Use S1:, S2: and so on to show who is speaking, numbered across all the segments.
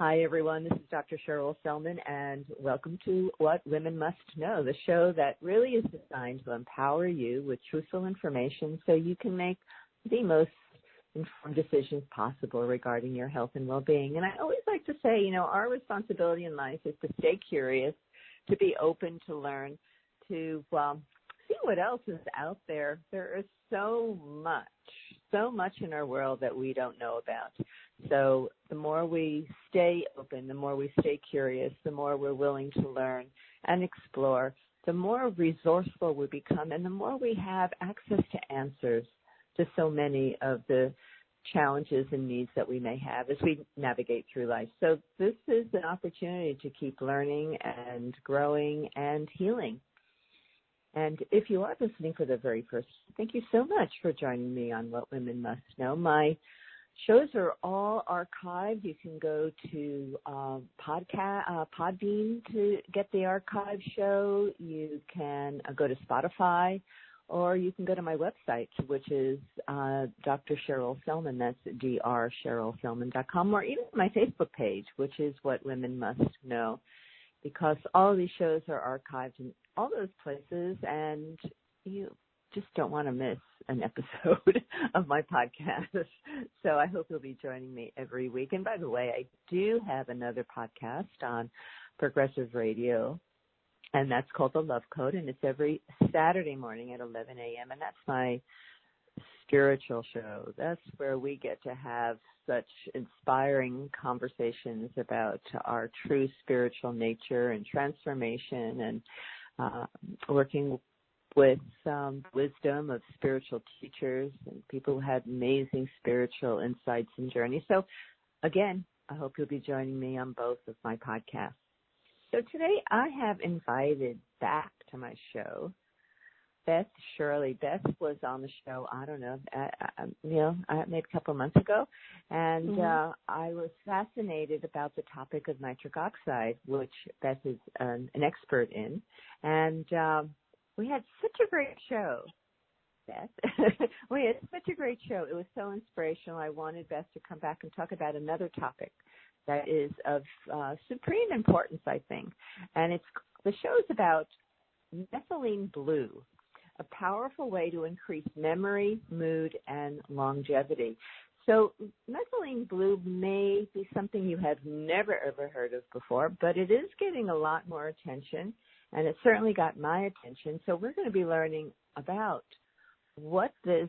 S1: Hi, everyone. This is Dr. Cheryl Selman, and welcome to What Women Must Know, the show that really is designed to empower you with truthful information so you can make the most informed decisions possible regarding your health and well-being. And I always like to say, our responsibility in life is to stay curious, to be open to learn, to see what else is out there. There is so much in our world that we don't know about. So the more we stay open, the more we stay curious, the more we're willing to learn and explore, the more resourceful we become, and the more we have access to answers to so many of the challenges and needs that we may have as we navigate through life. So this is an opportunity to keep learning and growing and healing. And if you are listening for the very first time, thank you so much for joining me on What Women Must Know. My shows are all archived. You can go to Podbean to get the archive show. You can go to Spotify, or you can go to my website, which is Dr. Cheryl Selman. That's drcherylselman.com, or even my Facebook page, which is What Women Must Know, because all of these shows are archived in all those places, and you just don't want to miss an episode of my podcast. So I hope you'll be joining me every week. And by the way, I do have another podcast on Progressive Radio, and that's called The Love Code, and it's every Saturday morning at 11 a.m., and that's my spiritual show. That's where we get to have such inspiring conversations about our true spiritual nature and transformation, and working with wisdom of spiritual teachers and people who had amazing spiritual insights and journeys. So, again, I hope you'll be joining me on both of my podcasts. So today I have invited back to my show Beth Shirley. Beth was on the show, maybe a couple of months ago, and I was fascinated about the topic of nitric oxide, which Beth is an expert in, and we had such a great show, Beth. We had such a great show. It was so inspirational. I wanted Beth to come back and talk about another topic that is of supreme importance, I think, and the show is about methylene blue, a powerful way to increase memory, mood, and longevity. So methylene blue may be something you have never, ever heard of before, but it is getting a lot more attention, and it certainly got my attention. So we're going to be learning about what this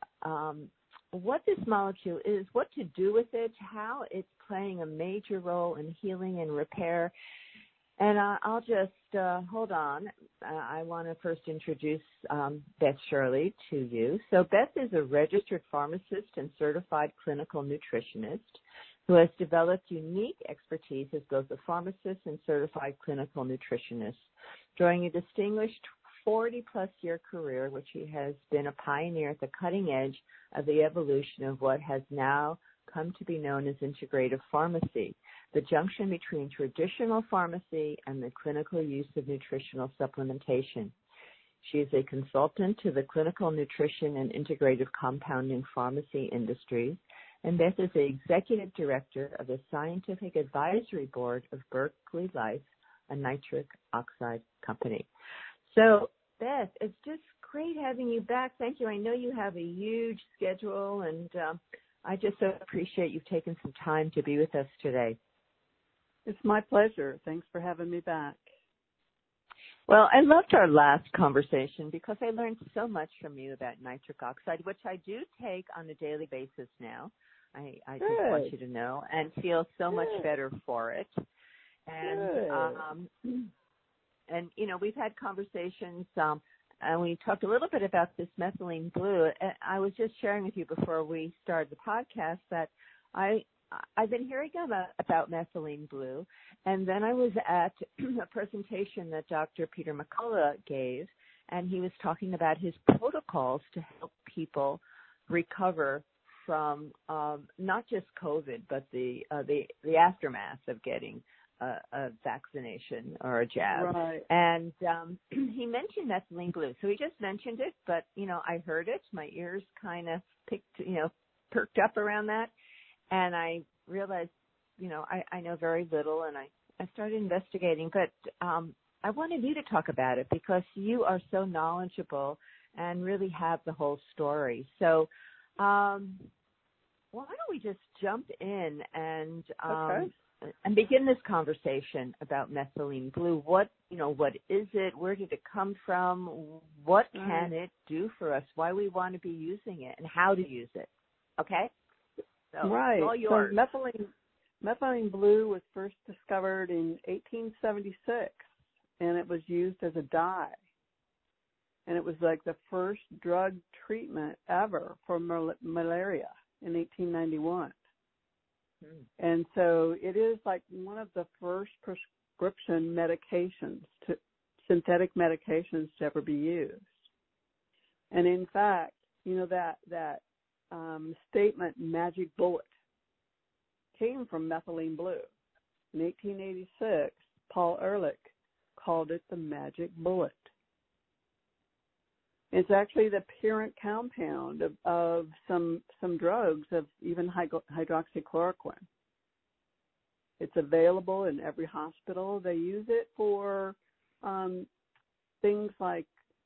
S1: molecule is, what to do with it, how it's playing a major role in healing and repair. And I'll just hold on. I want to first introduce Beth Shirley to you. So Beth is a registered pharmacist and certified clinical nutritionist who has developed unique expertise as both a pharmacist and certified clinical nutritionist. During a distinguished 40-plus year career, which he has been a pioneer at the cutting edge of the evolution of what has now come to be known as integrative pharmacy, the junction between traditional pharmacy and the clinical use of nutritional supplementation. She is a consultant to the clinical nutrition and integrative compounding pharmacy industries, and Beth is the executive director of the Scientific Advisory Board of Berkeley Life, a nitric oxide company. So, Beth, it's just great having you back. Thank you. I know you have a huge schedule, and I just so appreciate you taking some time to be with us today.
S2: It's my pleasure. Thanks for having me back.
S1: Well, I loved our last conversation because I learned so much from you about nitric oxide, which I do take on a daily basis now. I just want you to know, and feel so much better for it. And we've had conversations, and we talked a little bit about this methylene blue. I was just sharing with you before we started the podcast that I've been hearing about methylene blue, and then I was at a presentation that Dr. Peter McCullough gave, and he was talking about his protocols to help people recover from not just COVID, but the aftermath of getting a vaccination or a jab.
S2: Right.
S1: And he mentioned methylene blue. So he just mentioned it, but, I heard it. My ears kind of perked up around that. And I realized I know very little, and I started investigating, but I wanted you to talk about it because you are so knowledgeable and really have the whole story. So why don't we just jump in and begin this conversation about methylene blue? What is it? Where did it come from? What can it do for us? Why we want to be using it and how to use it? Okay? So,
S2: right.
S1: All yours.
S2: So methylene blue was first discovered in 1876, and it was used as a dye. And it was like the first drug treatment ever for malaria in 1891. And so it is like one of the first prescription medications, synthetic medications to ever be used. And in fact, that statement, magic bullet, came from methylene blue. In 1886, Paul Ehrlich called it the magic bullet. It's actually the parent compound of some drugs, of even hydroxychloroquine. It's available in every hospital. They use it for things like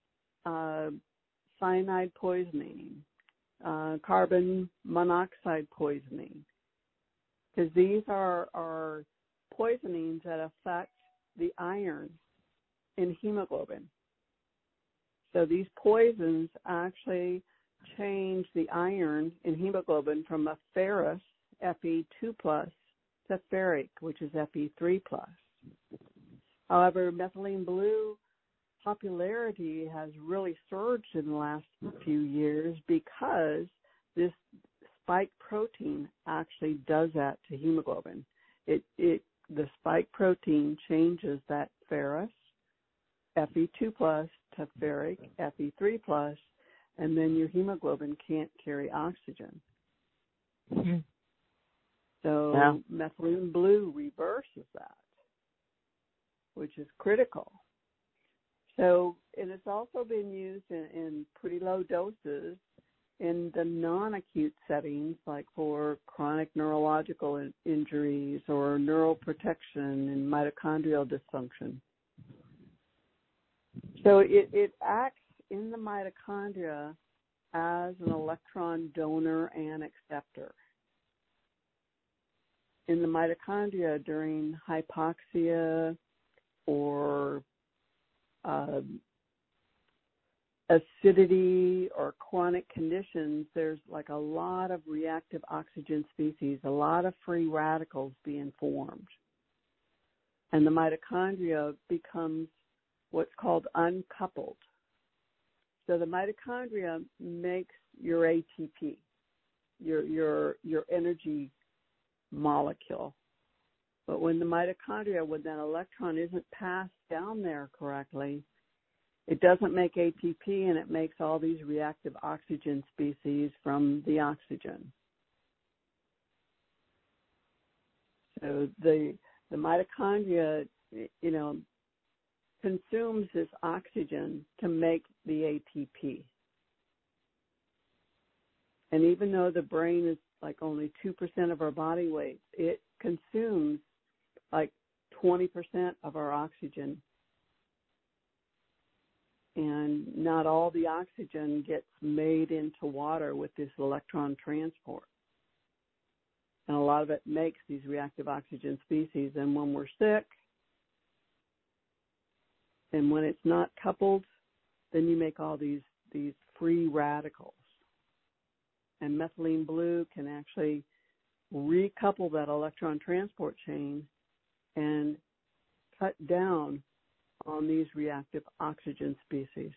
S2: cyanide poisoning, carbon monoxide poisoning, because these are poisonings that affect the iron in hemoglobin. So these poisons actually change the iron in hemoglobin from a ferrous, Fe2+, to ferric, which is Fe3+. However, methylene blue popularity has really surged in the last few years because this spike protein actually does that to hemoglobin. The spike protein changes that ferrous, Fe2+ to ferric, Fe3+, and then your hemoglobin can't carry oxygen.
S1: Mm-hmm.
S2: So methylene blue reverses that, which is critical. So, and it's also been used in pretty low doses in the non-acute settings, like for chronic neurological injuries or neural protection and mitochondrial dysfunction. So it acts in the mitochondria as an electron donor and acceptor. In the mitochondria during hypoxia or acidity or chronic conditions, there's like a lot of reactive oxygen species, a lot of free radicals being formed. And the mitochondria becomes what's called uncoupled. So the mitochondria makes your ATP, your energy molecule. But when the mitochondria, when that electron isn't passed down there correctly, it doesn't make ATP, and it makes all these reactive oxygen species from the oxygen. So the mitochondria, consumes this oxygen to make the ATP. And even though the brain is like only 2% of our body weight, it consumes like 20% of our oxygen. And not all the oxygen gets made into water with this electron transport. And a lot of it makes these reactive oxygen species. And when we're sick, and when it's not coupled, then you make all these free radicals. And methylene blue can actually recouple that electron transport chain and cut down on these reactive oxygen species.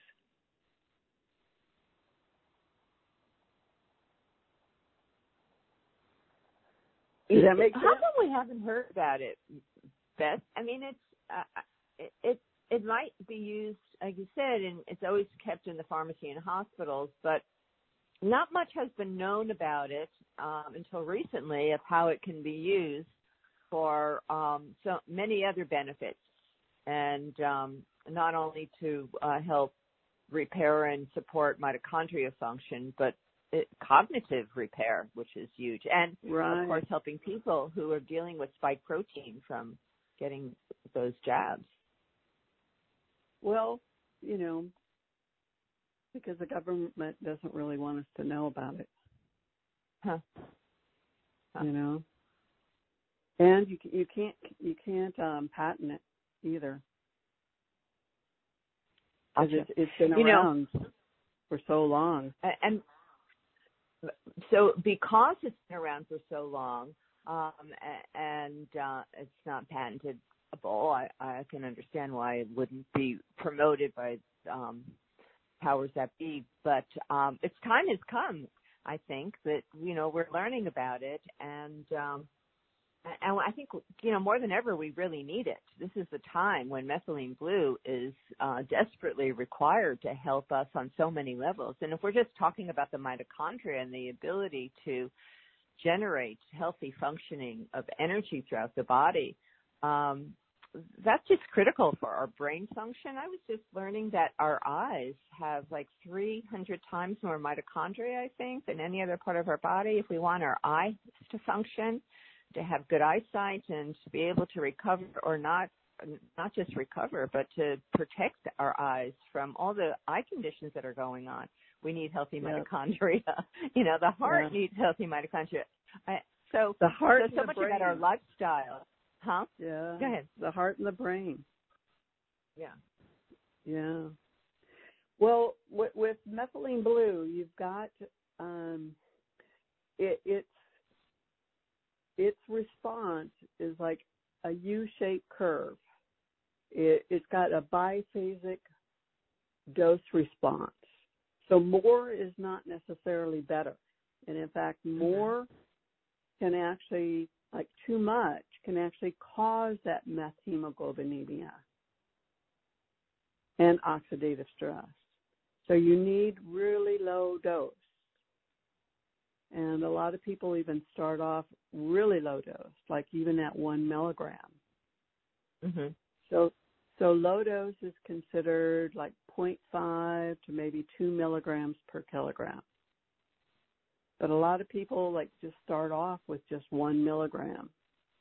S2: Does that make sense?
S1: How come we haven't heard about it, Beth? I mean, it might be used, like you said, and it's always kept in the pharmacy and hospitals, but not much has been known about it until recently of how it can be used for so many other benefits, and not only to help repair and support mitochondria function, but cognitive repair, which is huge. And,
S2: Right.
S1: of course, helping people who are dealing with spike protein from getting those jabs.
S2: Well, because the government doesn't really want us to know about it.
S1: Huh.
S2: And you can't patent it either. Because it's been around for so long.
S1: And so because it's been around for so long, and it's not patentable, I can understand why it wouldn't be promoted by powers that be. But its time has come, I think, that, we're learning about it. And I think, more than ever, we really need it. This is the time when methylene blue is desperately required to help us on so many levels. And if we're just talking about the mitochondria and the ability to generate healthy functioning of energy throughout the body, that's just critical for our brain function. I was just learning that our eyes have like 300 times more mitochondria, I think, than any other part of our body. If we want our eyes to function, to have good eyesight, and to be able to recover, or not just recover, but to protect our eyes from all the eye conditions that are going on, we need healthy mitochondria. The heart needs healthy mitochondria. So
S2: the heart,
S1: so much about our lifestyle. Huh?
S2: Yeah.
S1: Go ahead.
S2: The heart and the brain.
S1: Yeah.
S2: Yeah. Well, with methylene blue, you've got its response is like a U-shaped curve. It's got a biphasic dose response. So more is not necessarily better. And in fact, more can actually, like too much, can actually cause that methemoglobinemia and oxidative stress. So you need really low dose. And a lot of people even start off really low dose, like even at 1 milligram.
S1: Mm-hmm.
S2: So low dose is considered like 0.5 to maybe 2 milligrams per kilogram. But a lot of people like just start off with just 1 milligram.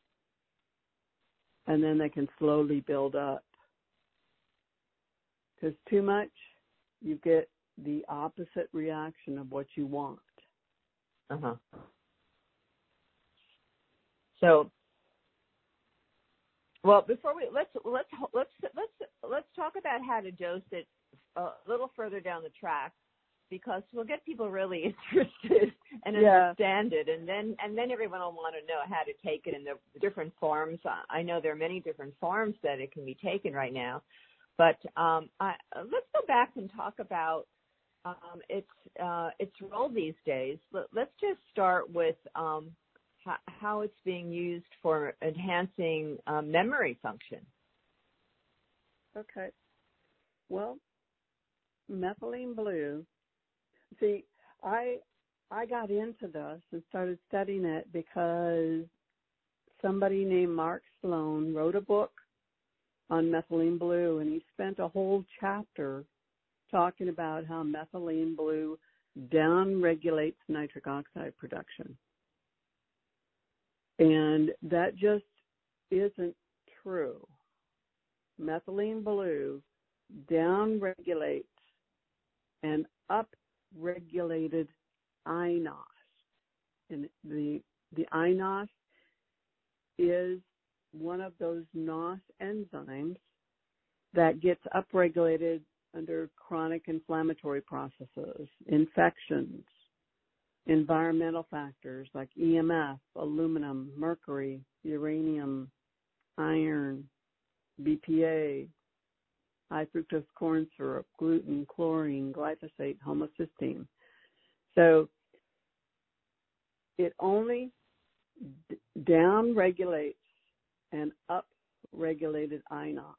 S2: And then they can slowly build up. Because too much, you get the opposite reaction of what you want.
S1: Uh-huh. So, well, before we let's talk about how to dose it a little further down the track, because we'll get people really interested and understand it, and then everyone will want to know how to take it in the different forms. I know there are many different forms that it can be taken right now, but let's go back and talk about its role these days. Let's just start with how it's being used for enhancing memory function.
S2: Okay. Well, methylene blue. See, I got into this and started studying it because somebody named Mark Sloan wrote a book on methylene blue, and he spent a whole chapter talking about how methylene blue downregulates nitric oxide production. And that just isn't true. Methylene blue downregulates and upregulated iNOS. And the iNOS is one of those NOS enzymes that gets upregulated under chronic inflammatory processes, infections, environmental factors like EMF, aluminum, mercury, uranium, iron, BPA, high fructose corn syrup, gluten, chlorine, glyphosate, homocysteine. So it only downregulates and upregulated iNOS.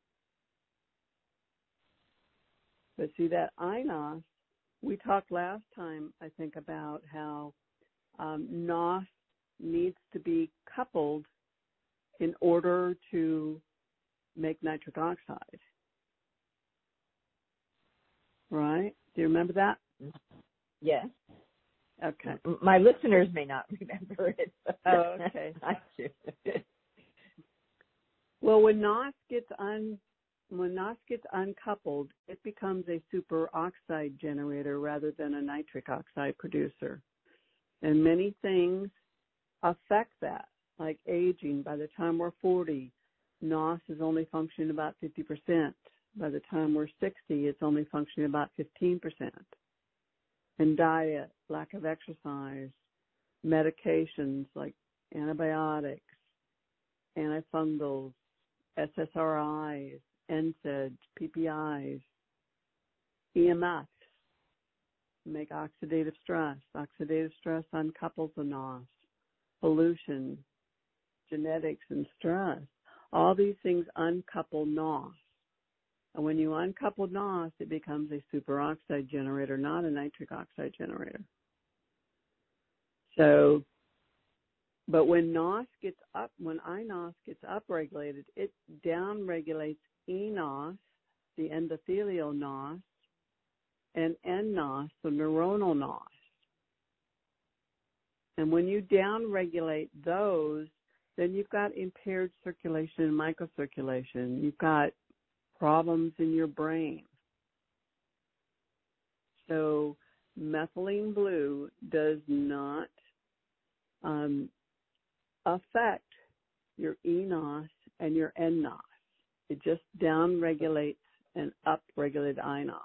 S2: But see, that iNOS, we talked last time, I think, about how NOS needs to be coupled in order to make nitric oxide. Right? Do you remember that?
S1: Yes. My listeners may not remember it.
S2: Oh, okay.
S1: I do.
S2: Well, when NOS gets uncoupled, it becomes a superoxide generator rather than a nitric oxide producer. And many things affect that, like aging. By the time we're 40, NOS is only functioning about 50%. By the time we're 60, it's only functioning about 15%. And diet, lack of exercise, medications like antibiotics, antifungals, SSRIs, NSAIDs, PPIs, EMFs make oxidative stress. Oxidative stress uncouples the NOS. Pollution, genetics, and stress. All these things uncouple NOS. And when you uncouple NOS, it becomes a superoxide generator, not a nitric oxide generator. So, but when iNOS gets upregulated, it downregulates eNOS, the endothelial NOS, and nNOS, the neuronal NOS. And when you downregulate those, then you've got impaired circulation and microcirculation. You've got problems in your brain. So methylene blue does not affect your eNOS and your nNOS. It just downregulates and upregulates iNOS.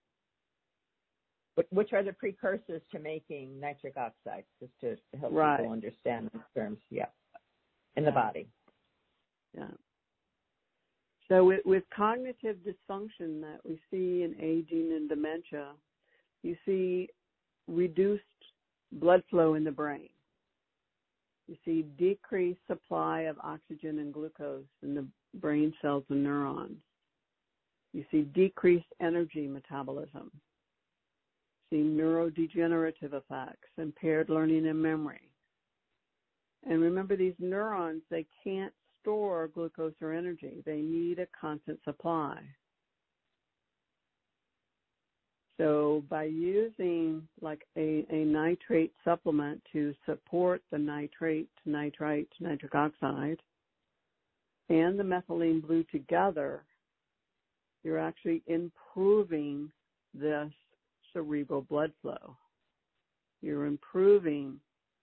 S1: Which are the precursors to making nitric oxide, just to help people understand these terms, in the body.
S2: Yeah. So with cognitive dysfunction that we see in aging and dementia, you see reduced blood flow in the brain. You see decreased supply of oxygen and glucose in the brain cells and neurons. You see decreased energy metabolism. You see neurodegenerative effects, impaired learning and memory. And remember, these neurons, they can't store glucose or energy. They need a constant supply. So by using like a nitrate supplement to support the nitrate, nitrite, nitric oxide, and the methylene blue together, you're actually improving this cerebral blood flow. You're improving,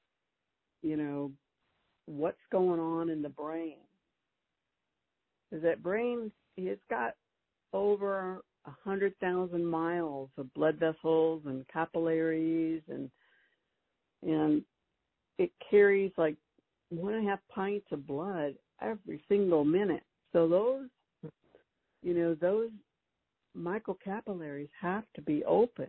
S2: what's going on in the brain. Because that brain, it's got over 100,000 miles of blood vessels and capillaries, and it carries like 1.5 pints of blood every single minute. So those microcapillaries have to be open.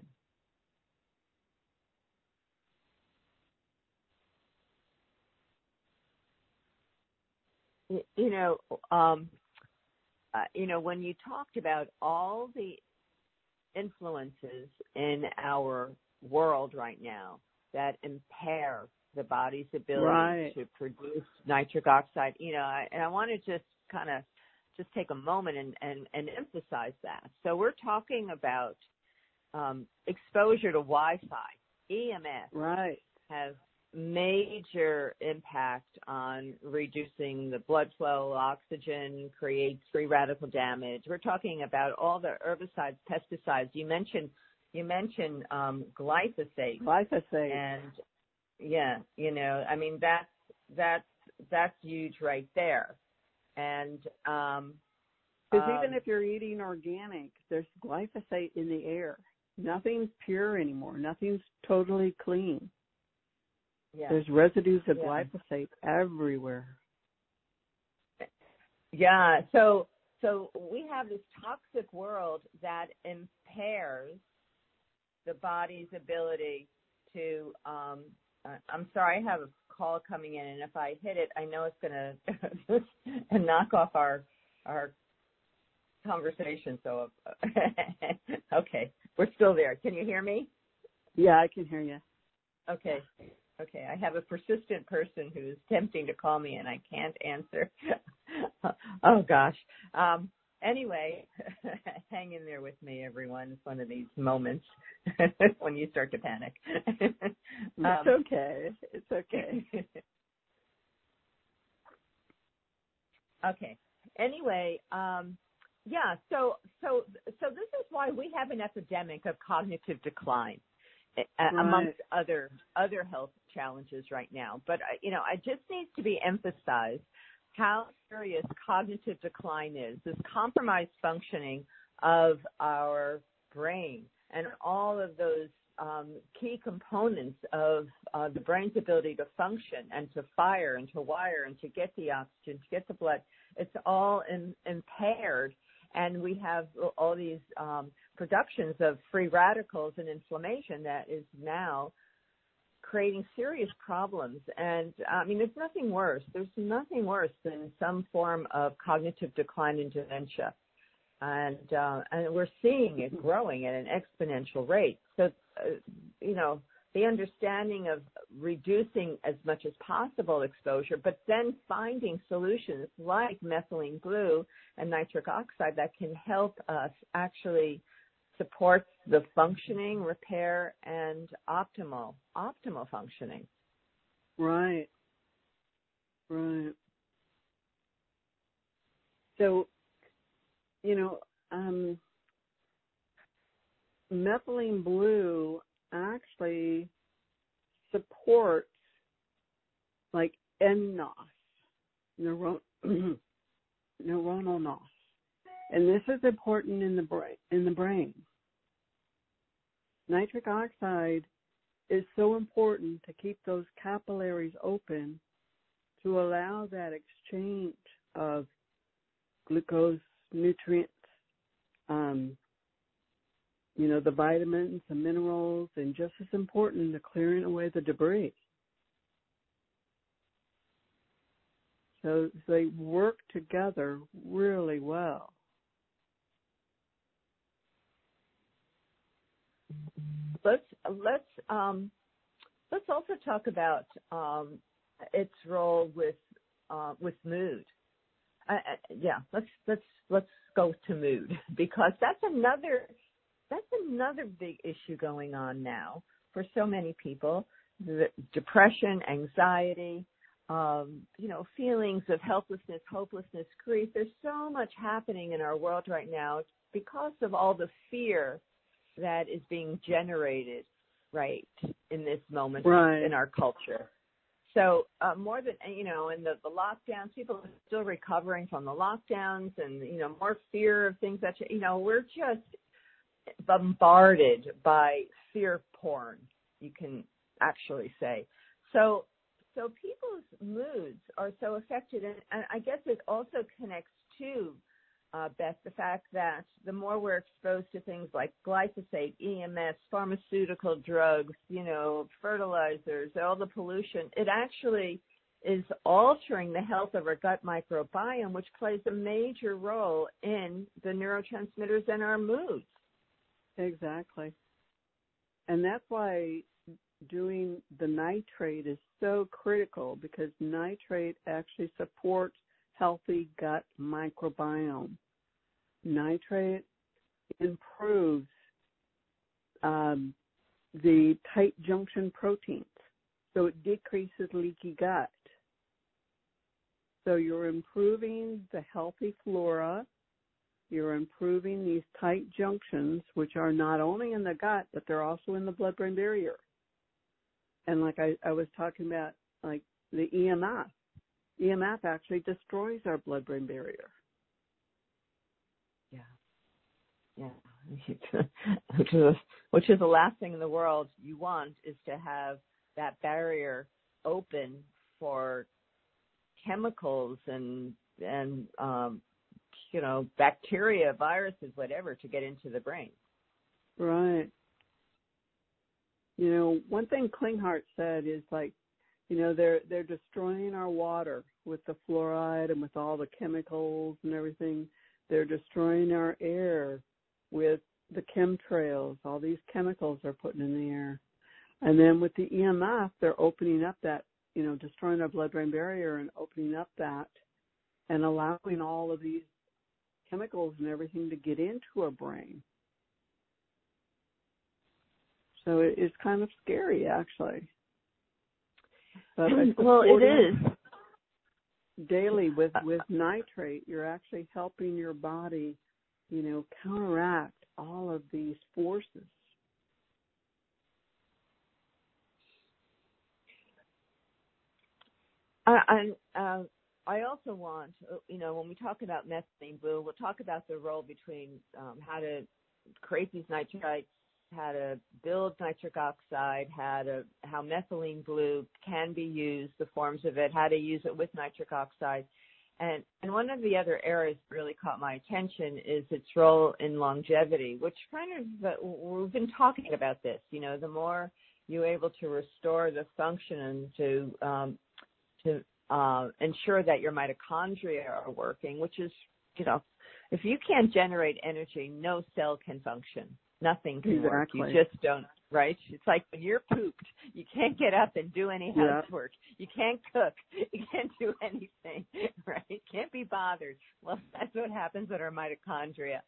S1: When you talked about all the influences in our world right now that impair the body's ability to produce nitric oxide, and I want to just kind of take a moment and emphasize that. So we're talking about exposure to Wi-Fi, EMF, has major impact on reducing the blood flow. Oxygen creates free radical damage. We're talking about all the herbicides, pesticides. You mentioned glyphosate. And that's huge right there. And
S2: because even if you're eating organic, there's glyphosate in the air. Nothing's pure anymore. Nothing's totally clean. Yeah. There's residues of glyphosate everywhere.
S1: Yeah. So we have this toxic world that impairs the body's ability to. I'm sorry, I have a call coming in, and if I hit it, I know it's going to knock off our conversation. So, okay, we're still there. Can you hear me?
S2: Yeah, I can hear you.
S1: Okay, I have a persistent person who's attempting to call me, and I can't answer. Oh, gosh. Anyway, hang in there with me, everyone. It's one of these moments when you start to panic.
S2: It's okay. It's okay.
S1: Okay. Anyway, yeah. So this is why we have an epidemic of cognitive decline amongst other health challenges right now. But it just needs to be emphasized how serious cognitive decline is. This compromised functioning of our brain and all of those key components of the brain's ability to function and to fire and to wire and to get the oxygen, to get the blood. It's all impaired, and we have all these productions of free radicals and inflammation that is now creating serious problems. And there's nothing worse. There's nothing worse than some form of cognitive decline and dementia. And we're seeing it growing at an exponential rate. So, the understanding of reducing as much as possible exposure, but then finding solutions like methylene blue and nitric oxide that can help us actually support the functioning, repair, and optimal functioning.
S2: Right. Right. So, methylene blue actually supports like nNOS, neuronal NOS, and this is important in the brain. Nitric oxide is so important to keep those capillaries open to allow that exchange of glucose, nutrients, the vitamins, the minerals, and just as important, the clearing away the debris. So they work together really well.
S1: Let's also talk about its role with mood. Let's go to mood, because that's another big issue going on now for so many people. The depression, anxiety, feelings of helplessness, hopelessness, grief. There's so much happening in our world right now because of all the fear that is being generated right in this moment in our culture. So more than, in the lockdowns, people are still recovering from the lockdowns and, more fear of things that, we're just bombarded by fear porn, you can actually say. So people's moods are so affected, and I guess it also connects to, Beth, the fact that the more we're exposed to things like glyphosate, EMS, pharmaceutical drugs, fertilizers, all the pollution, it actually is altering the health of our gut microbiome, which plays a major role in the neurotransmitters and our moods.
S2: Exactly. And that's why doing the nitrate is so critical, because nitrate actually supports healthy gut microbiome. Nitrate improves the tight junction proteins, so it decreases leaky gut. So you're improving the healthy flora, you're improving these tight junctions, which are not only in the gut, but they're also in the blood-brain barrier. And like I was talking about, like the EMF actually destroys our blood-brain barrier.
S1: Yeah. which is the last thing in the world you want, is to have that barrier open for chemicals and bacteria, viruses, whatever, to get into the brain.
S2: Right. One thing Klinghardt said is they're destroying our water with the fluoride and with all the chemicals and everything. They're destroying our air with the chemtrails. All these chemicals they're putting in the air. And then with the EMF, they're opening up that, destroying our blood-brain barrier and opening up that and allowing all of these chemicals and everything to get into our brain. So it's kind of scary, actually. But by
S1: well, it is.
S2: Daily with nitrate, you're actually helping your body, counteract all of these forces.
S1: I also want, when we talk about methylene blue, we'll talk about the role between how to create these nitrites, how to build nitric oxide, how methylene blue can be used, the forms of it, how to use it with nitric oxide. And one of the other areas that really caught my attention is its role in longevity, which we've been talking about this. The more you're able to restore the function and to ensure that your mitochondria are working, which is, if you can't generate energy, no cell can function. Nothing can work. You just don't, right? It's like when you're pooped, you can't get up and do any housework. You can't cook. You can't do anything, right? You can't be bothered. Well, that's what happens when our mitochondria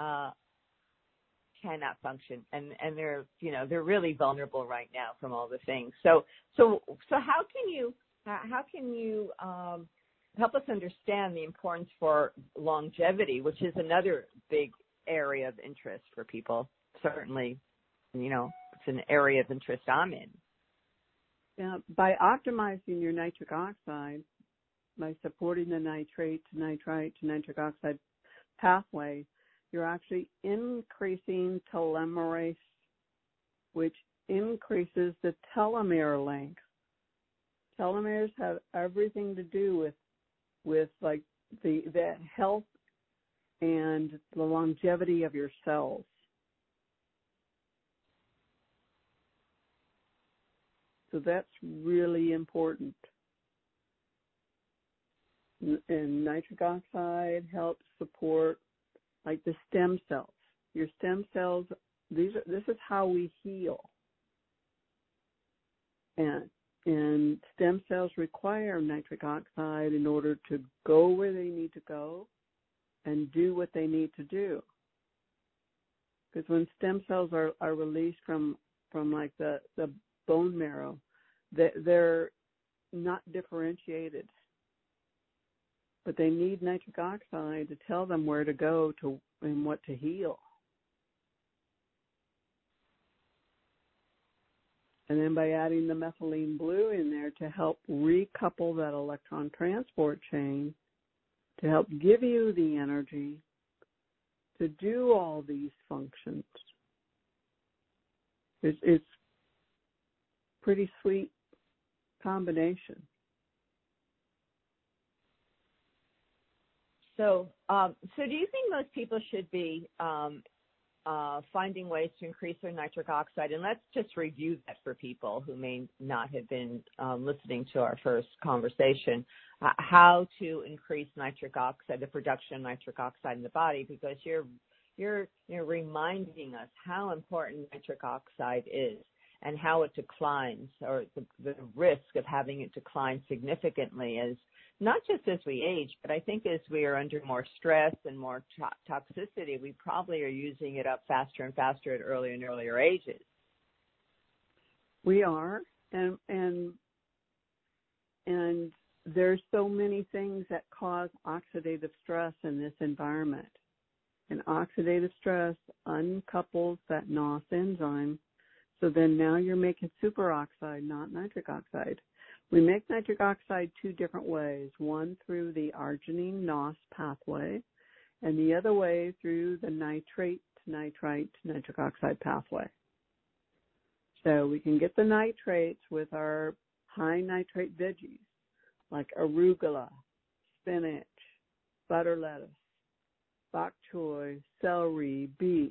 S1: cannot function, and they're really vulnerable right now from all the things. So how can you help us understand the importance for longevity, which is another big area of interest for people? Certainly, it's an area of interest I'm in.
S2: Yeah, by optimizing your nitric oxide, by supporting the nitrate to nitrite to nitric oxide pathway, you're actually increasing telomerase, which increases the telomere length. Telomeres have everything to do with like the health and the longevity of your cells. So that's really important. And nitric oxide helps support like the stem cells. Your stem cells, this is how we heal. And stem cells require nitric oxide in order to go where they need to go and do what they need to do. Because when stem cells are released from like the bone marrow, they're not differentiated. But they need nitric oxide to tell them where to go and what to heal. And then by adding the methylene blue in there to help recouple that electron transport chain, to help give you the energy to do all these functions. It's pretty sweet combination.
S1: So do you think most people should be finding ways to increase their nitric oxide? And let's just review that for people who may not have been listening to our first conversation, how to increase nitric oxide, the production of nitric oxide in the body, because you're reminding us how important nitric oxide is and how it declines, or the risk of having it decline significantly as not just as we age, but I think as we are under more stress and more toxicity, we probably are using it up faster and faster at earlier and earlier ages.
S2: We are, and there's so many things that cause oxidative stress in this environment. And oxidative stress uncouples that NOS enzyme, so then now you're making superoxide, not nitric oxide. We make nitric oxide two different ways, one through the arginine NOS pathway, and the other way through the nitrate to nitrite to nitric oxide pathway. So we can get the nitrates with our high nitrate veggies, like arugula, spinach, butter lettuce, bok choy, celery, beets,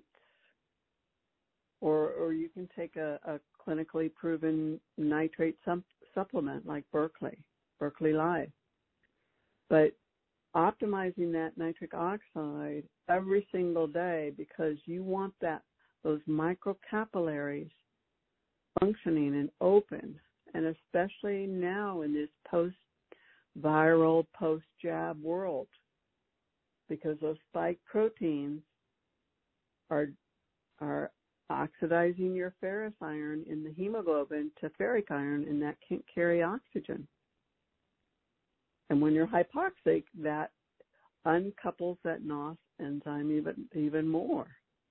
S2: or you can take a clinically proven nitrate supplement like Berkeley Live. But optimizing that nitric oxide every single day, because you want those microcapillaries functioning and open, and especially now in this post-viral, post-jab world, because those spike proteins are oxidizing your ferrous iron in the hemoglobin to ferric iron, and that can't carry oxygen. And when you're hypoxic, that uncouples that NOS enzyme even more.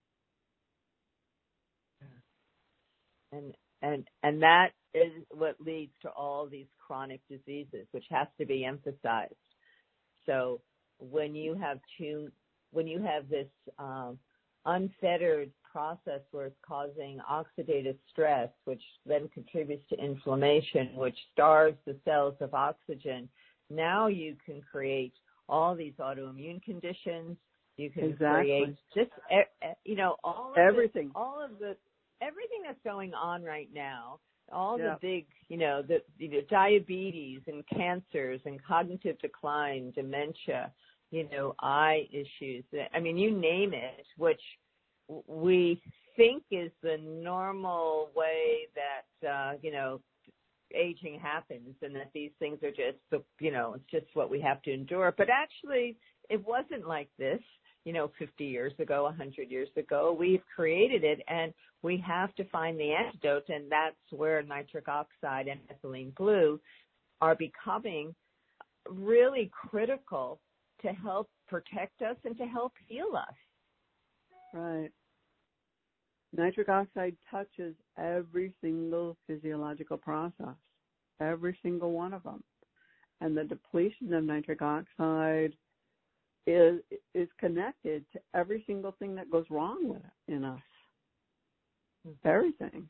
S1: And that is what leads to all these chronic diseases, which has to be emphasized. So when you have this unfettered process where it's causing oxidative stress, which then contributes to inflammation, which starves the cells of oxygen, now you can create all these autoimmune conditions. You can create just,
S2: everything.
S1: Everything that's going on right now, all the big, the diabetes and cancers and cognitive decline, dementia, eye issues. I mean, you name it, which we think is the normal way that, aging happens, and that these things are just, it's just what we have to endure. But actually, it wasn't like this, 50 years ago, 100 years ago. We've created it, and we have to find the antidote, and that's where nitric oxide and ethylene blue are becoming really critical to help protect us and to help heal us.
S2: Right. Nitric oxide touches every single physiological process, every single one of them. And the depletion of nitric oxide is connected to every single thing that goes wrong with it in us. Everything.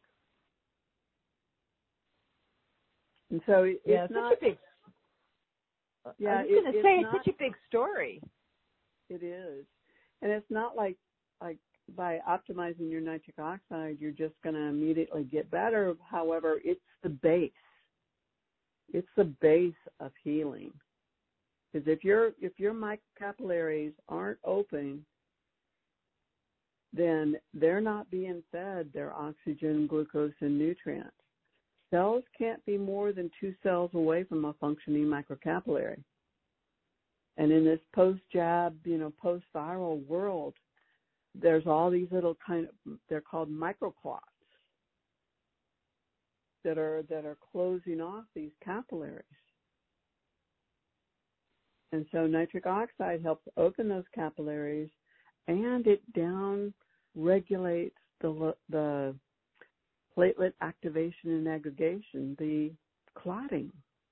S2: And so it's not
S1: such a big. Yeah, I was going to say it's such a big story.
S2: It is, and it's not like by optimizing your nitric oxide, you're just going to immediately get better. However, it's the base. It's the base of healing. Because if your microcapillaries aren't open, then they're not being fed their oxygen, glucose, and nutrients. Cells can't be more than 2 cells away from a functioning microcapillary. And in this post-jab, post-viral world, there's all these little they're called microclots that are closing off these capillaries. And so nitric oxide helps open those capillaries, and it down regulates the platelet activation and aggregation, the clotting.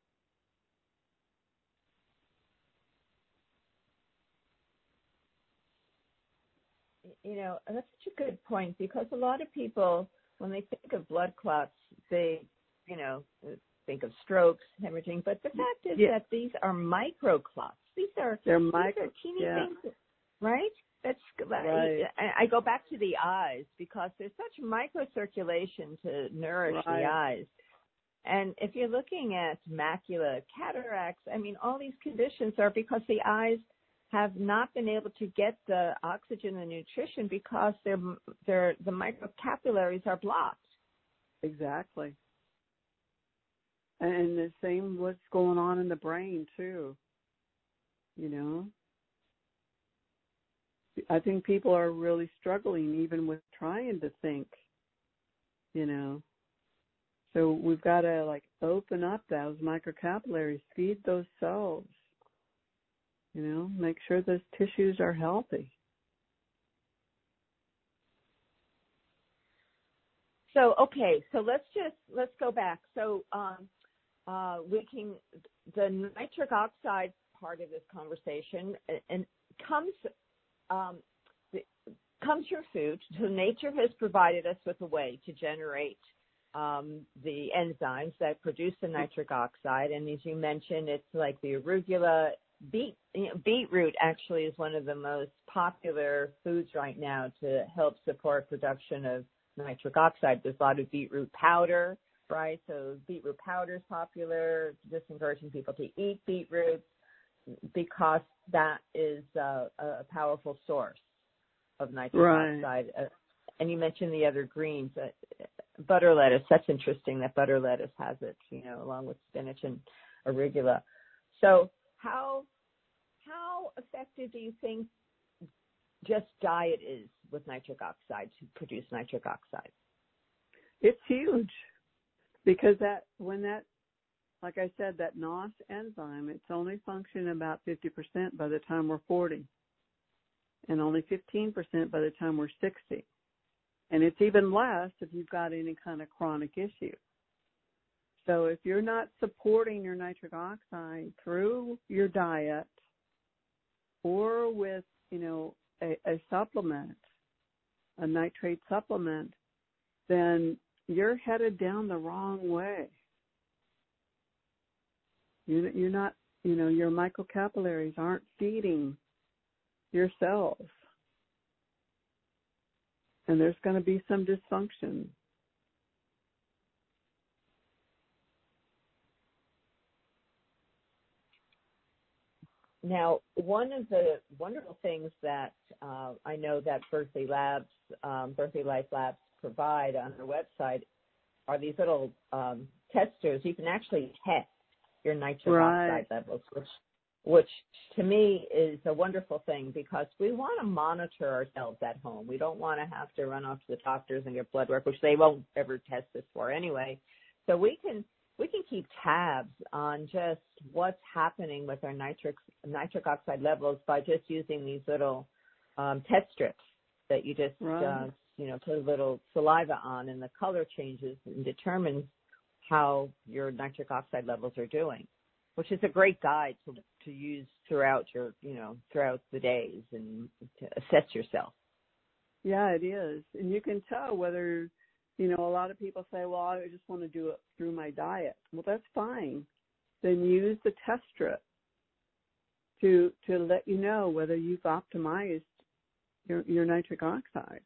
S1: That's such a good point, because a lot of people, when they think of blood clots, they, think of strokes, hemorrhaging, but the fact is that these are microclots. These are teeny things, right? That's right. I go back to the eyes, because there's such microcirculation to nourish the eyes. And if you're looking at macula, cataracts, all these conditions are because the eyes have not been able to get the oxygen and nutrition because the microcapillaries are blocked. Exactly.
S2: And the same what's going on in the brain too. I think people are really struggling even with trying to think, So we've got to open up those microcapillaries, feed those cells, make sure those tissues are healthy.
S1: So, okay, so let's go back. So, the nitric oxide part of this conversation and comes from food. So nature has provided us with a way to generate the enzymes that produce the nitric oxide. And as you mentioned, it's like the arugula. Beetroot actually is one of the most popular foods right now to help support production of nitric oxide. There's a lot of beetroot powder, right? So beetroot powder is popular, just encouraging people to eat beetroot because that is a powerful source of nitric oxide. And you mentioned the other greens, butter lettuce. That's interesting that butter lettuce has it, along with spinach and arugula. So how effective do you think just diet is with nitric oxide to produce nitric oxide?
S2: It's huge because like I said, that NOS enzyme, it's only functioning about 50% by the time we're 40 and only 15% by the time we're 60. And it's even less if you've got any kind of chronic issue. So if you're not supporting your nitric oxide through your diet or with, a supplement, a nitrate supplement, then you're headed down the wrong way. You're not, your microcapillaries aren't feeding your cells. And there's going to be some dysfunction.
S1: Now, one of the wonderful things that I know that Berkeley Labs, Berkeley Life Labs provide on their website are these little testers. You can actually test your nitric oxide levels, which to me is a wonderful thing because we want to monitor ourselves at home. We don't want to have to run off to the doctors and get blood work, which they won't ever test us for anyway. So we can keep tabs on just what's happening with our nitric oxide levels by just using these little test strips that you just put a little saliva on, and the color changes and determines how your nitric oxide levels are doing, which is a great guide to use throughout throughout the days and to assess yourself.
S2: Yeah, it is. And you can tell whether, a lot of people say, well, I just want to do it through my diet. Well, that's fine. Then use the test strip to let you know whether you've optimized your nitric oxide.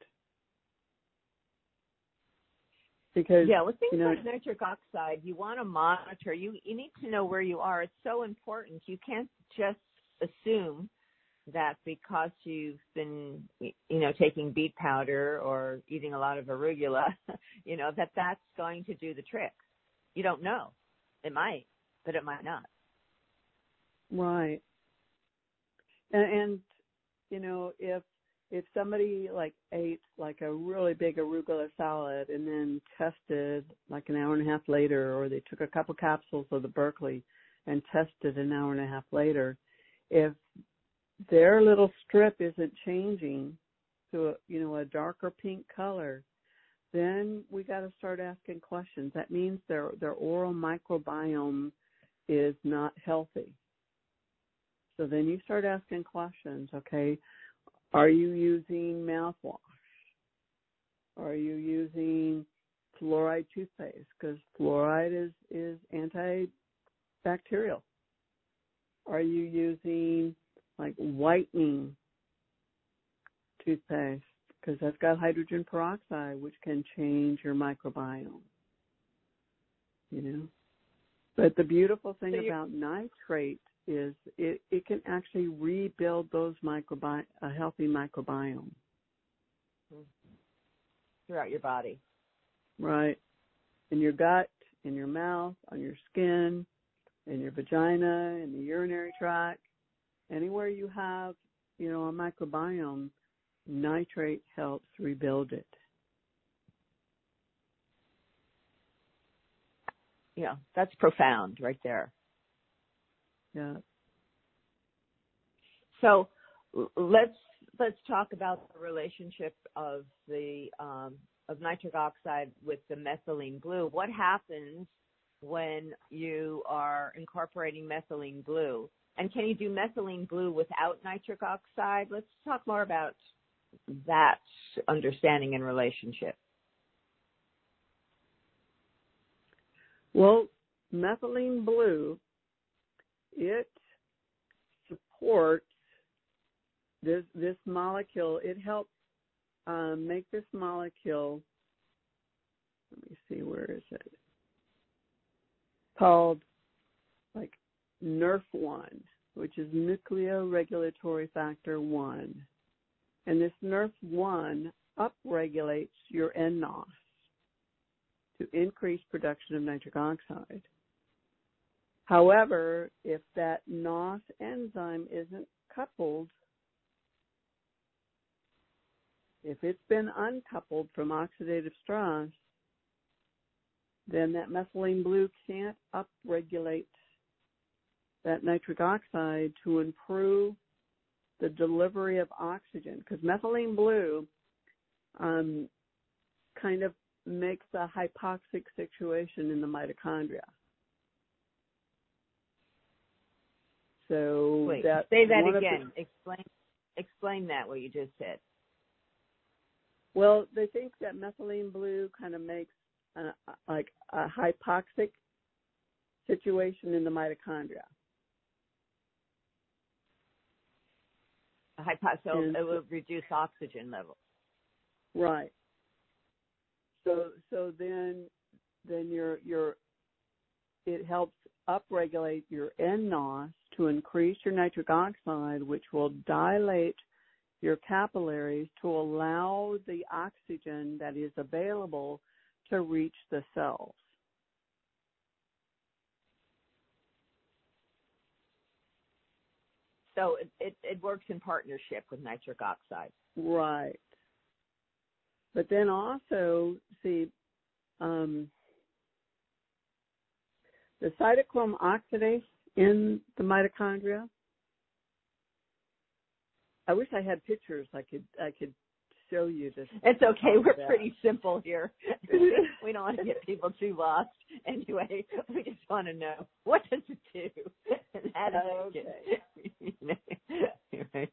S2: Because,
S1: with things like nitric oxide, you want to monitor. You need to know where you are. It's so important. You can't just assume that because you've been, taking beet powder or eating a lot of arugula, that's going to do the trick. You don't know. It might, but it might not.
S2: Right. And if somebody ate a really big arugula salad and then tested an hour and a half later, or they took a couple capsules of the Berkeley and tested an hour and a half later, if their little strip isn't changing to a darker pink color, then we got to start asking questions. That means their oral microbiome is not healthy. So then you start asking questions. Okay, are you using mouthwash? Are you using fluoride toothpaste? Because fluoride is antibacterial. Are you using whitening toothpaste? Because that's got hydrogen peroxide, which can change your microbiome. But the beautiful thing about nitrate is it can actually rebuild those a healthy microbiome
S1: throughout your body. Right.
S2: In your gut, in your mouth, on your skin, in your vagina, in the urinary tract. Anywhere you have, a microbiome, nitrate helps rebuild it.
S1: Yeah, that's profound right there.
S2: Yeah.
S1: So let's talk about the relationship of of nitric oxide with the methylene blue. What happens when you are incorporating methylene blue? And can you do methylene blue without nitric oxide? Let's talk more about that understanding and relationship.
S2: Well, methylene blue, it supports this molecule. It helps make this molecule, let me see, where is it? Called NRF1, which is nucleoregulatory factor 1. And this NRF1 upregulates your nNOS to increase production of nitric oxide. However, if that NOS enzyme isn't coupled if it's been uncoupled from oxidative stress, then that methylene blue can't upregulate that nitric oxide to improve the delivery of oxygen. Because methylene blue kind of makes a hypoxic situation in the mitochondria. So
S1: wait,
S2: that
S1: say that again. Explain that, what you just said.
S2: Well, they think that methylene blue kind of makes like a hypoxic situation in the mitochondria.
S1: So it will reduce oxygen levels.
S2: Right. So then it helps upregulate your nNOS to increase your nitric oxide, which will dilate your capillaries to allow the oxygen that is available to reach the cells.
S1: So it works in partnership with nitric oxide.
S2: Right. But then also, see, the cytochrome oxidase in the mitochondria. I wish I had pictures I could show you this.
S1: It's okay. We're pretty simple here. We don't want to get people too lost. Anyway, we just want to know, what does it do? And how does it right.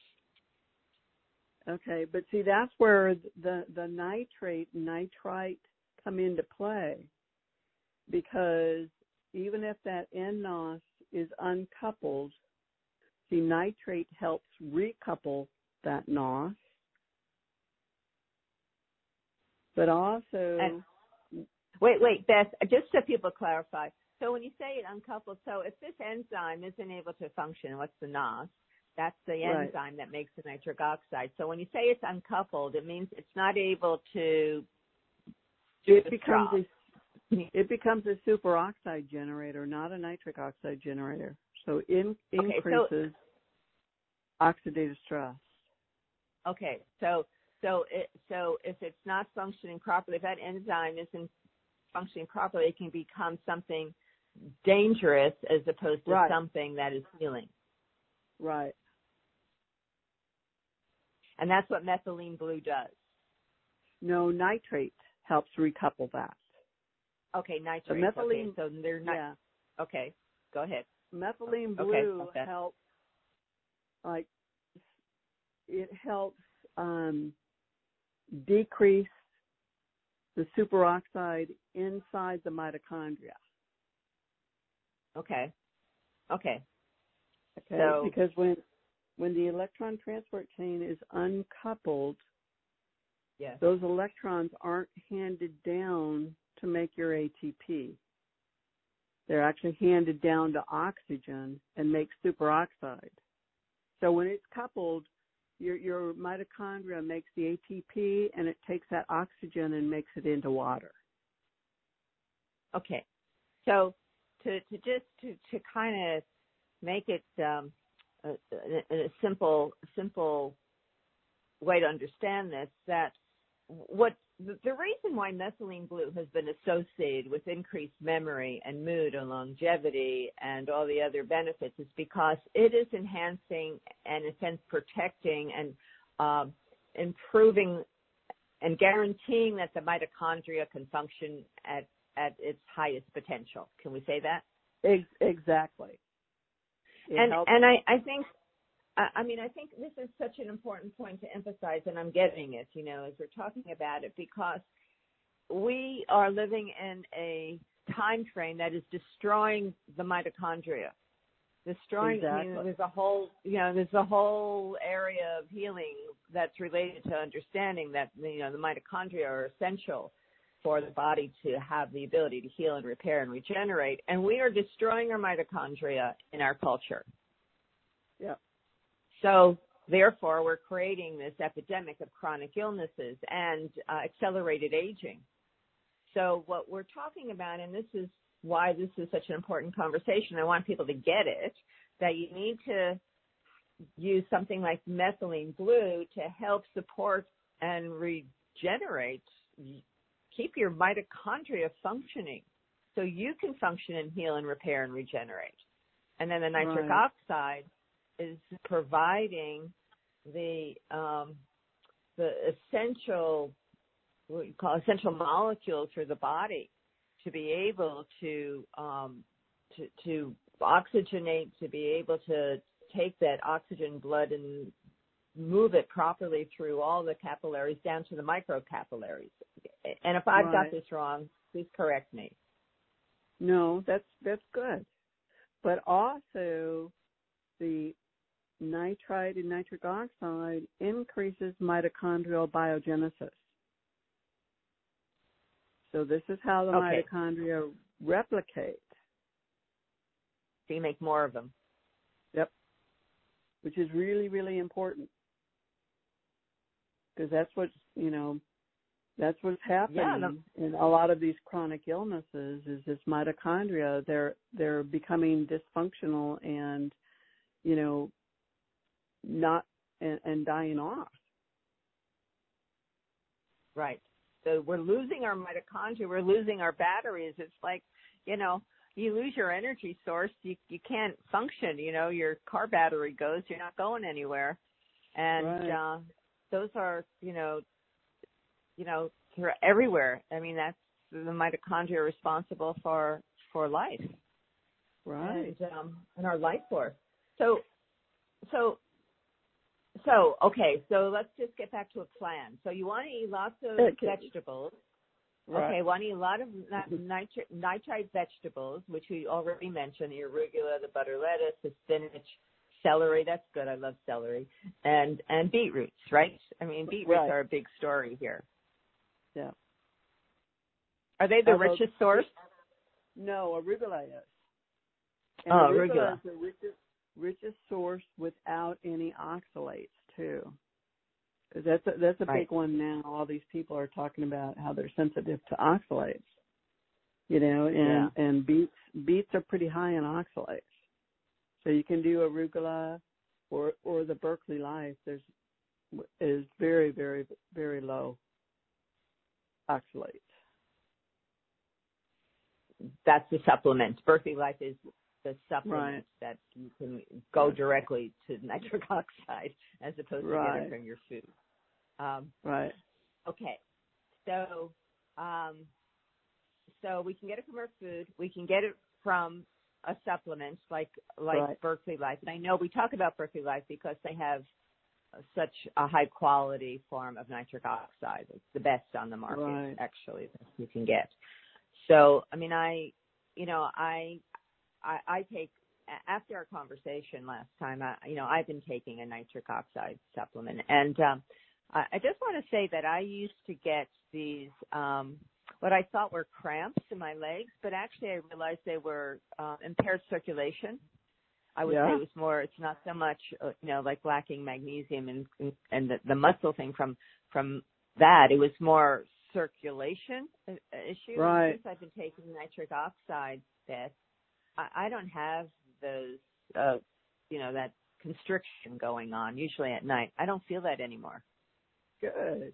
S2: Okay, but see, that's where the nitrate and nitrite come into play, because even if that nNOS is uncoupled, see, nitrate helps recouple that NOS, but also...
S1: Wait, Beth, just so people clarify. So when you say it uncoupled, so if this enzyme isn't able to function, what's the NOS? That's the enzyme that makes the nitric oxide. So when you say it's uncoupled, it means it's not able to do the job.
S2: It becomes a superoxide generator, not a nitric oxide generator. So it increases oxidative stress.
S1: Okay, so if it's not functioning properly, if that enzyme isn't functioning properly, it can become something dangerous as opposed to something that is healing.
S2: Right.
S1: And that's what methylene blue does.
S2: No, nitrate helps recouple that.
S1: Okay, nitrate.
S2: So methylene,
S1: so they're not. Yeah. Okay, go ahead.
S2: Methylene blue helps, like, it helps decrease the superoxide inside the mitochondria.
S1: Okay.
S2: So, because when the electron transport chain is uncoupled, those electrons aren't handed down to make your ATP. They're actually handed down to oxygen and make superoxide. So when it's coupled, your mitochondria makes the ATP, and it takes that oxygen and makes it into water.
S1: Okay. So to kind of make it a simple way to understand this, that the reason why methylene blue has been associated with increased memory and mood and longevity and all the other benefits is because it is enhancing and, in a sense, protecting and improving and guaranteeing that the mitochondria can function at its highest potential. Can we say that?
S2: Exactly.
S1: I think this is such an important point to emphasize, and I'm getting it, as we're talking about it, because we are living in a time frame that is destroying the mitochondria. Destroying,
S2: exactly.
S1: There's a whole area of healing that's related to understanding that, the mitochondria are essential for the body to have the ability to heal and repair and regenerate. And we are destroying our mitochondria in our culture.
S2: Yeah.
S1: So, therefore, we're creating this epidemic of chronic illnesses and accelerated aging. So what we're talking about, and this is why this is such an important conversation, I want people to get it, that you need to use something like methylene blue to help support and regenerate, keep your mitochondria functioning so you can function and heal and repair and regenerate. And then the nitric oxide is providing the essential, what you call essential molecules for the body to be able to oxygenate, to be able to take that oxygen blood and move it properly through all the capillaries down to the microcapillaries. And if I've got this wrong, please correct me.
S2: No, that's good. But also the nitrite and nitric oxide increases mitochondrial biogenesis. So this is how the mitochondria replicate.
S1: So you make more of them.
S2: Yep. Which is really, really important. Because that's what's happening in a lot of these chronic illnesses is this mitochondria. They're becoming dysfunctional and, not and dying off.
S1: Right. So we're losing our mitochondria. We're losing our batteries. It's like, you lose your energy source, you can't function. Your car battery goes, you're not going anywhere. And those are, they're everywhere. I mean, that's the mitochondria responsible for life.
S2: Right.
S1: And our life force. So let's just get back to a plan. So you want to eat lots of vegetables.
S2: Right.
S1: Okay, want to eat a lot of nitrite vegetables, which we already mentioned, the arugula, the butter lettuce, the spinach, celery. That's good. I love celery. And beetroots, right? I mean, beetroots are a big story here.
S2: Yeah.
S1: Are they the richest source?
S2: No, arugula is. And
S1: arugula
S2: is the richest source without any oxalates, too. Because that's a big one now. All these people are talking about how they're sensitive to oxalates, and beets are pretty high in oxalates. So you can do arugula or the Berkeley Life. Is very, very, very low oxalates.
S1: That's the supplement. Berkeley Life is the supplement that you can go directly to nitric oxide as opposed to get it from your food. Okay. So we can get it from our food. We can get it from a supplement like Berkeley Life. And I know we talk about Berkeley Life because they have such a high quality form of nitric oxide. It's the best on the market, actually, that you can get. So, I mean, I take, after our conversation last time, I've been taking a nitric oxide supplement. And I just want to say that I used to get these, what I thought were cramps in my legs, but actually I realized they were impaired circulation. I would say it was more, it's not so much, like lacking magnesium and the muscle thing from that. It was more circulation issue.
S2: Right.
S1: Since I've been taking nitric oxide, I don't have those, that constriction going on, usually at night. I don't feel that anymore.
S2: Good.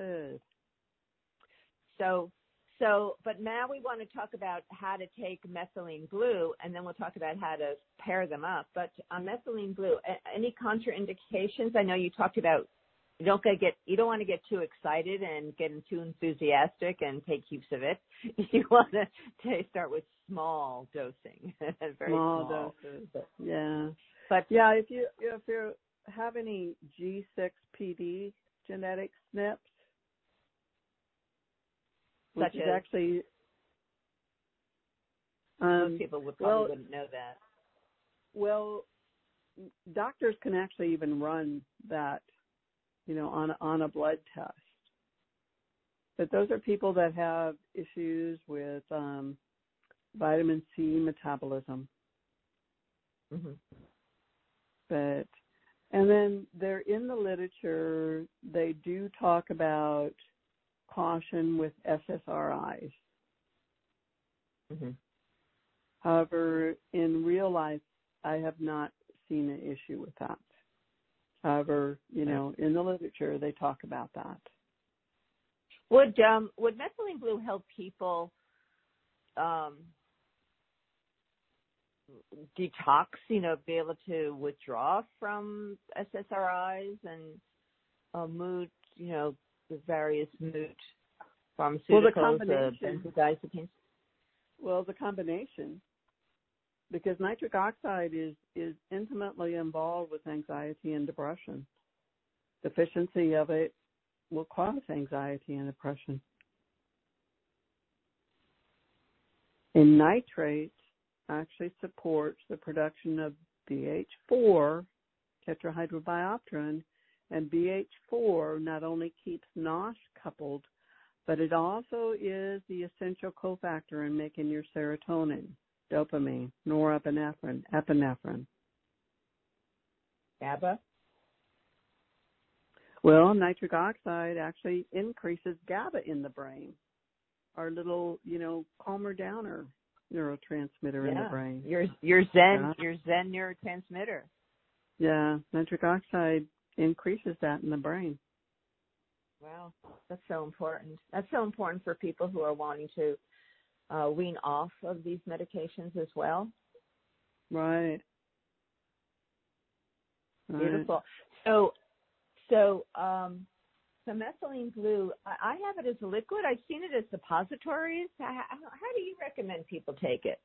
S1: But now we want to talk about how to take methylene blue, and then we'll talk about how to pair them up. But on methylene blue, any contraindications? I know you talked about you don't want to get too excited and get too enthusiastic and take heaps of it. You want to start with small dosing, very small
S2: doses. Yeah,
S1: but
S2: if you have any G6PD genetic SNPs,
S1: such
S2: which is
S1: as
S2: actually
S1: most people probably wouldn't know that.
S2: Well, doctors can actually even run that, on a blood test. But those are people that have issues with vitamin C metabolism.
S1: Mm-hmm.
S2: And then they're in the literature, they do talk about caution with SSRIs.
S1: Mm-hmm.
S2: However, in real life, I have not seen an issue with that. However, in the literature, they talk about that.
S1: Would methylene blue help people detox? Be able to withdraw from SSRIs and mood. The various mood pharmaceuticals, benzodiazepines.
S2: Well, the combination, because nitric oxide is intimately involved with anxiety and depression. Deficiency of it will cause anxiety and depression. And nitrate actually supports the production of BH4, tetrahydrobiopterin, and BH4 not only keeps NOsh coupled, but it also is the essential cofactor in making your serotonin, dopamine, norepinephrine, epinephrine.
S1: GABA?
S2: Well, nitric oxide actually increases GABA in the brain, our little, calmer downer neurotransmitter in the brain.
S1: Your Zen neurotransmitter.
S2: Yeah, nitric oxide increases that in the brain.
S1: Wow, that's so important. That's so important for people who are wanting to wean off of these medications as well.
S2: Right.
S1: Beautiful. So methylene blue, I have it as a liquid. I've seen it as suppositories. How do you recommend people take it?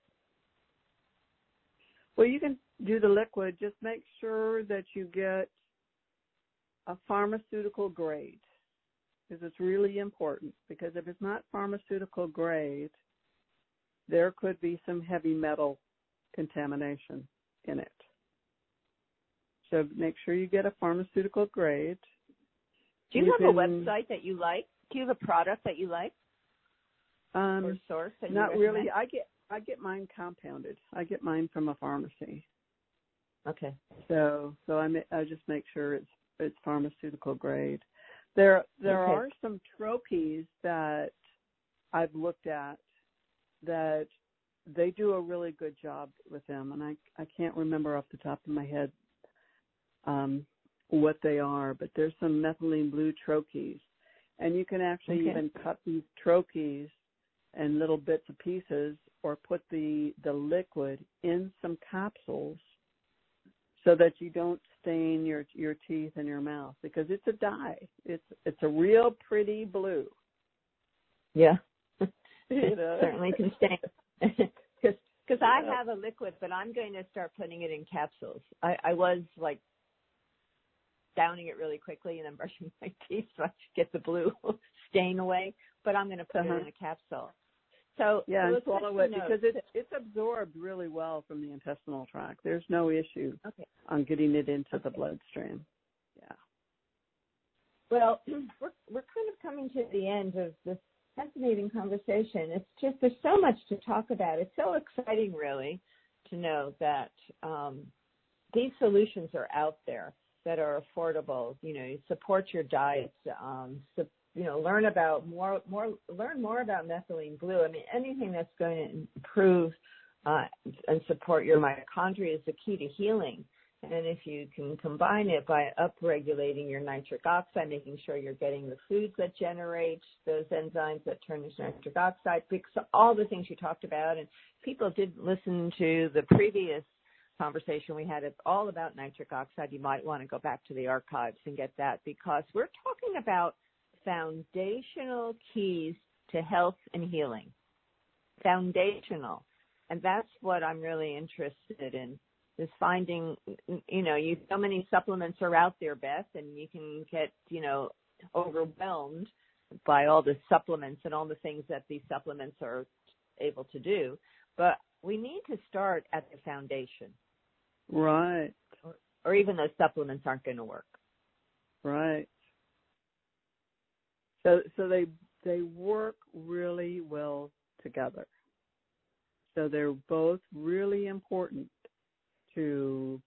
S2: Well, you can do the liquid. Just make sure that you get a pharmaceutical grade, because it's really important. Because if it's not pharmaceutical grade, there could be some heavy metal contamination in it. So make sure you get a pharmaceutical grade.
S1: Do you have a website that you like? Do you have a product that you like? Or source that you
S2: not
S1: recommend?
S2: really. I get mine compounded. I get mine from a pharmacy.
S1: Okay.
S2: So I just make sure it's pharmaceutical grade. There are some troches that I've looked at that they do a really good job with them, and I can't remember off the top of my head what they are, but there's some methylene blue troches, and you can actually even cut these troches in little bits and pieces, or put the liquid in some capsules so that you don't stain your teeth and your mouth, because it's a dye. It's a real pretty blue.
S1: Yeah. It certainly can stain. Because I have a liquid, but I'm going to start putting it in capsules. I was like downing it really quickly and then brushing my teeth so I could get the blue stain away, but I'm going to put it in a capsule. So
S2: and swallow it, because it's absorbed really well from the intestinal tract. There's no issue on getting it into the bloodstream. Yeah.
S1: Well, we're kind of coming to the end of this fascinating conversation. It's just, there's so much to talk about. It's so exciting, really, to know that these solutions are out there that are affordable. You support your diet. Learn more about methylene blue. I mean, anything that's going to improve and support your mitochondria is the key to healing. And if you can combine it by upregulating your nitric oxide, making sure you're getting the foods that generate those enzymes that turn into nitric oxide, because all the things you talked about, and people didn't listen to the previous conversation we had all about nitric oxide, you might want to go back to the archives and get that, because we're talking about foundational keys to health and healing. Foundational. And that's what I'm really interested in, is finding, so many supplements are out there, Beth, and you can get, overwhelmed by all the supplements and all the things that these supplements are able to do. But we need to start at the foundation.
S2: Right.
S1: Or even those supplements aren't going to work.
S2: Right. So they work really well together. So they're both really important to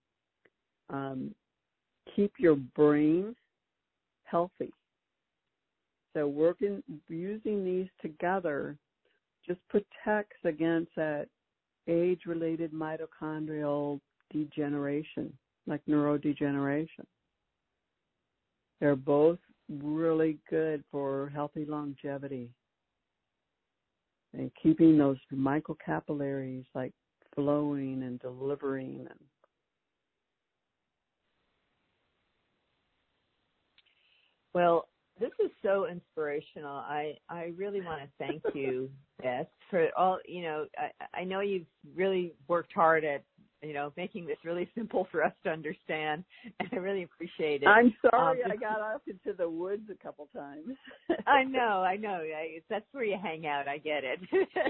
S2: keep your brain healthy. So using these together just protects against that age-related mitochondrial degeneration, like neurodegeneration. They're both really good for healthy longevity and keeping those microcapillaries like flowing and delivering.
S1: Well, this is so inspirational. I really want to thank you, Beth, for all, I know you've really worked hard at, making this really simple for us to understand, and I really appreciate it.
S2: I'm sorry I got off into the woods a couple times.
S1: I know. That's where you hang out. I get it.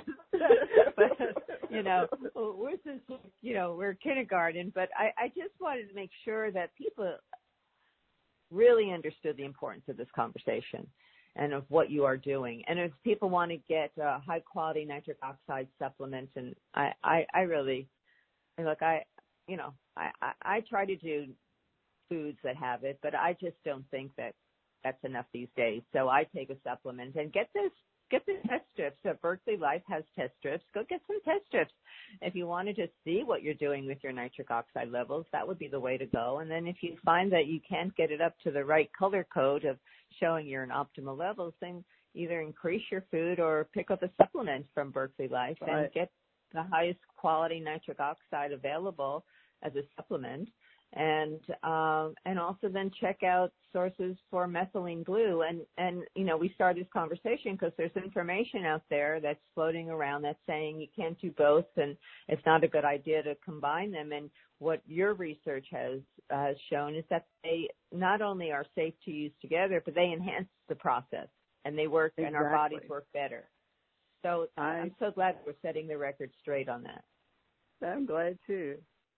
S1: But, we're kindergarten, but I just wanted to make sure that people really understood the importance of this conversation and of what you are doing. And if people want to get a high quality nitric oxide supplement, and I really, look, I try to do foods that have it, but I just don't think that that's enough these days. So I take a supplement and get the test strips. So Berkeley Life has test strips. Go get some test strips. If you want to just see what you're doing with your nitric oxide levels, that would be the way to go. And then if you find that you can't get it up to the right color code of showing you're in optimal levels, then either increase your food or pick up a supplement from Berkeley Life and get the highest quality nitric oxide available as a supplement. And also then check out sources for methylene blue. And we started this conversation because there's information out there that's floating around that's saying you can't do both and it's not a good idea to combine them. And what your research has shown is that they not only are safe to use together, but they enhance the process and they work and our bodies work better. So I'm so glad we're setting the record straight on that.
S2: I'm glad too.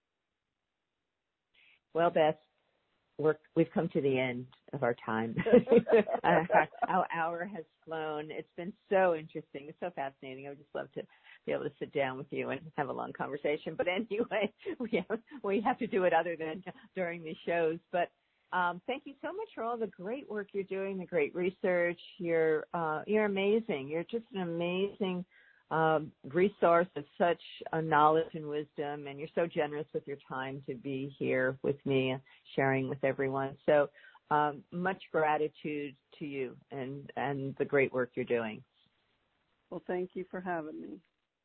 S1: Well, Beth, we've come to the end of our time. Our hour has flown. It's been so interesting. It's so fascinating. I would just love to be able to sit down with you and have a long conversation. But anyway, we have to do it other than during these shows. But thank you so much for all the great work you're doing, the great research. You're amazing. You're just an amazing resource of such knowledge and wisdom, and you're so generous with your time to be here with me, sharing with everyone. So much gratitude to you and the great work you're doing.
S2: Well, thank you for having me.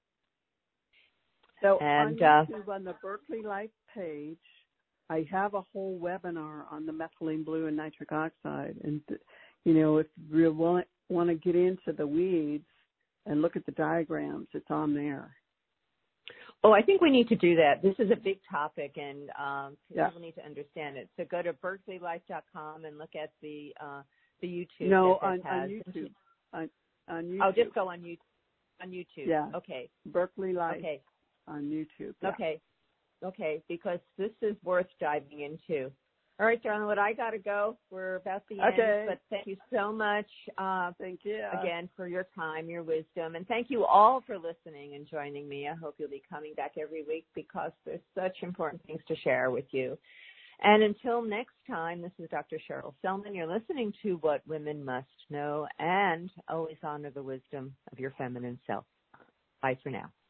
S2: So on YouTube, on the Berkeley Life page, I have a whole webinar on the methylene blue and nitric oxide. And, if you want to get into the weeds and look at the diagrams, it's on there.
S1: Oh, I think we need to do that. This is a big topic, and people need to understand it. So go to berkeleylife.com and look at the YouTube.
S2: No, on YouTube. On YouTube.
S1: Oh, just go on YouTube. On YouTube.
S2: Yeah.
S1: Okay.
S2: Berkeley Life on YouTube. Yeah.
S1: Okay, because this is worth diving into. All right, darling, I got to go. We're about the end, but thank you so much.
S2: Thank you
S1: again for your time, your wisdom, and thank you all for listening and joining me. I hope you'll be coming back every week because there's such important things to share with you. And until next time, this is Dr. Cheryl Selman. You're listening to What Women Must Know, and always honor the wisdom of your feminine self. Bye for now.